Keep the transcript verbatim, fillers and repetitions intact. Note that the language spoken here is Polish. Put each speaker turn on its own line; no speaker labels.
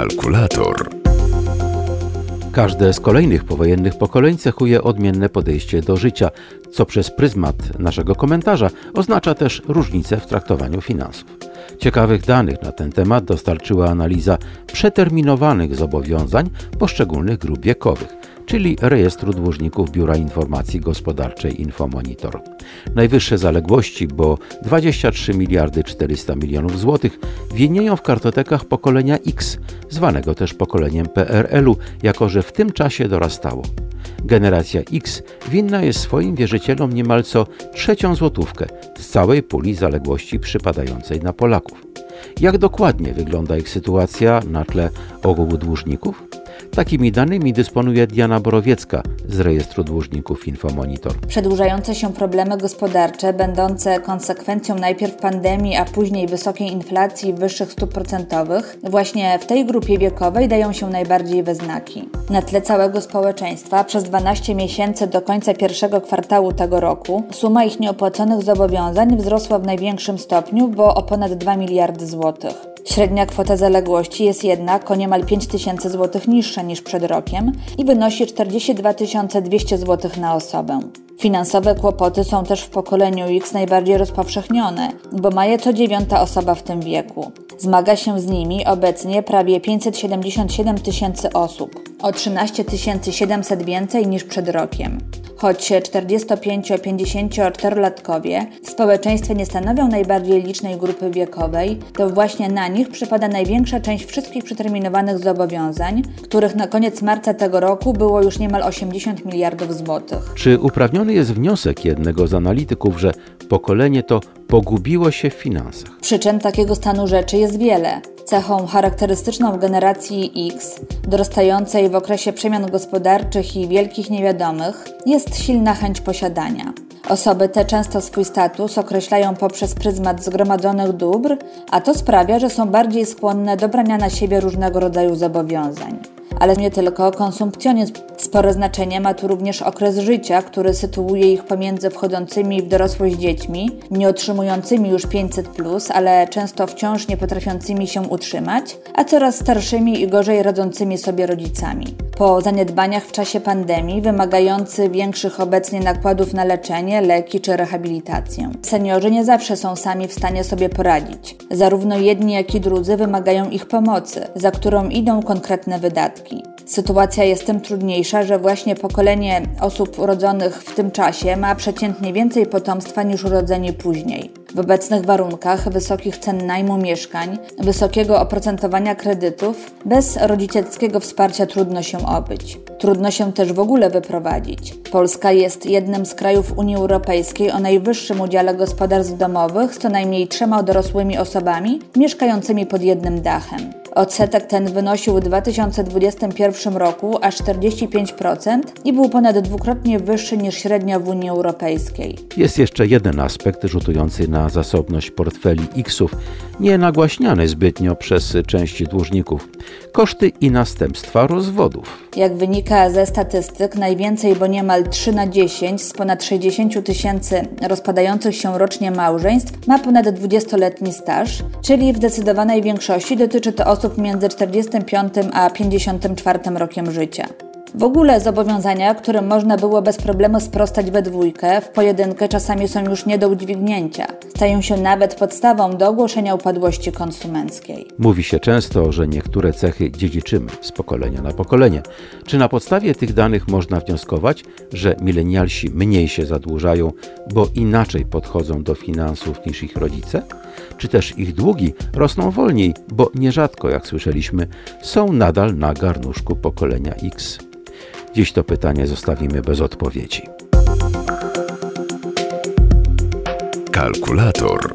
Kalkulator.
Każde z kolejnych powojennych pokoleń cechuje odmienne podejście do życia, co przez pryzmat naszego komentarza oznacza też różnice w traktowaniu finansów. Ciekawych danych na ten temat dostarczyła analiza przeterminowanych zobowiązań poszczególnych grup wiekowych, czyli Rejestru Dłużników Biura Informacji Gospodarczej Infomonitor. Najwyższe zaległości, bo dwadzieścia trzy miliardy czterysta milionów złotych, widnieją w kartotekach pokolenia X, zwanego też pokoleniem P R L-u, jako że w tym czasie dorastało. Generacja X winna jest swoim wierzycielom niemal co trzecią złotówkę z całej puli zaległości przypadającej na Polaków. Jak dokładnie wygląda ich sytuacja na tle ogółu dłużników? Takimi danymi dysponuje Diana Borowiecka z Rejestru Dłużników Infomonitor.
Przedłużające się problemy gospodarcze, będące konsekwencją najpierw pandemii, a później wysokiej inflacji i wyższych stóp procentowych, właśnie w tej grupie wiekowej dają się najbardziej we znaki. Na tle całego społeczeństwa przez dwanaście miesięcy do końca pierwszego kwartału tego roku suma ich nieopłaconych zobowiązań wzrosła w największym stopniu, bo o ponad dwa miliardy złotych. Średnia kwota zaległości jest jednak o niemal pięć tysięcy złotych niższa niż przed rokiem i wynosi czterdzieści dwa tysiące dwieście złotych na osobę. Finansowe kłopoty są też w pokoleniu X najbardziej rozpowszechnione, bo ma je co dziewiąta osoba w tym wieku. Zmaga się z nimi obecnie prawie pięćset siedemdziesiąt siedem tysięcy osób, o trzynaście tysięcy siedemset więcej niż przed rokiem. Choć czterdziesto-pięcio-pięćdziesięcioczterolatkowie w społeczeństwie nie stanowią najbardziej licznej grupy wiekowej, to właśnie na nich przypada największa część wszystkich przeterminowanych zobowiązań, których na koniec marca tego roku było już niemal osiemdziesiąt miliardów złotych.
Czy uprawniony jest wniosek jednego z analityków, że pokolenie to pogubiło się w finansach?
Przyczyn takiego stanu rzeczy jest wiele. Cechą charakterystyczną w generacji X, dorastającej w okresie przemian gospodarczych i wielkich niewiadomych, jest silna chęć posiadania. Osoby te często swój status określają poprzez pryzmat zgromadzonych dóbr, a to sprawia, że są bardziej skłonne do brania na siebie różnego rodzaju zobowiązań. Ale nie tylko konsumpcjonizm. Spore znaczenie ma tu również okres życia, który sytuuje ich pomiędzy wchodzącymi w dorosłość dziećmi, nie otrzymującymi już pięćset plus, ale często wciąż nie potrafiącymi się utrzymać, a coraz starszymi i gorzej radzącymi sobie rodzicami. Po zaniedbaniach w czasie pandemii, wymagający większych obecnie nakładów na leczenie, leki czy rehabilitację. Seniorzy nie zawsze są sami w stanie sobie poradzić. Zarówno jedni, jak i drudzy wymagają ich pomocy, za którą idą konkretne wydatki. Sytuacja jest tym trudniejsza, że właśnie pokolenie osób urodzonych w tym czasie ma przeciętnie więcej potomstwa niż urodzeni później. W obecnych warunkach wysokich cen najmu mieszkań, wysokiego oprocentowania kredytów, bez rodzicielskiego wsparcia trudno się obyć. Trudno się też w ogóle wyprowadzić. Polska jest jednym z krajów Unii Europejskiej o najwyższym udziale gospodarstw domowych z co najmniej trzema dorosłymi osobami mieszkającymi pod jednym dachem. Odsetek ten wynosił w dwa tysiące dwudziestym pierwszym roku aż czterdzieści pięć procent i był ponad dwukrotnie wyższy niż średnia w Unii Europejskiej.
Jest jeszcze jeden aspekt rzutujący na zasobność portfeli X-ów, nie nagłaśniany zbytnio przez część dłużników. Koszty i następstwa rozwodów.
Jak wynika ze statystyk, najwięcej, bo niemal trzy na dziesięć z ponad sześćdziesiąt tysięcy rozpadających się rocznie małżeństw ma ponad dwudziestoletni staż, czyli w zdecydowanej większości dotyczy to osób między czterdziestym piątym a pięćdziesiątym czwartym rokiem życia. W ogóle zobowiązania, którym można było bez problemu sprostać we dwójkę, w pojedynkę czasami są już nie do udźwignięcia. Stają się nawet podstawą do ogłoszenia upadłości konsumenckiej.
Mówi się często, że niektóre cechy dziedziczymy z pokolenia na pokolenie. Czy na podstawie tych danych można wnioskować, że milenialsi mniej się zadłużają, bo inaczej podchodzą do finansów niż ich rodzice? Czy też ich długi rosną wolniej, bo nierzadko, jak słyszeliśmy, są nadal na garnuszku pokolenia X? Dziś to pytanie zostawimy bez odpowiedzi.
Kalkulator.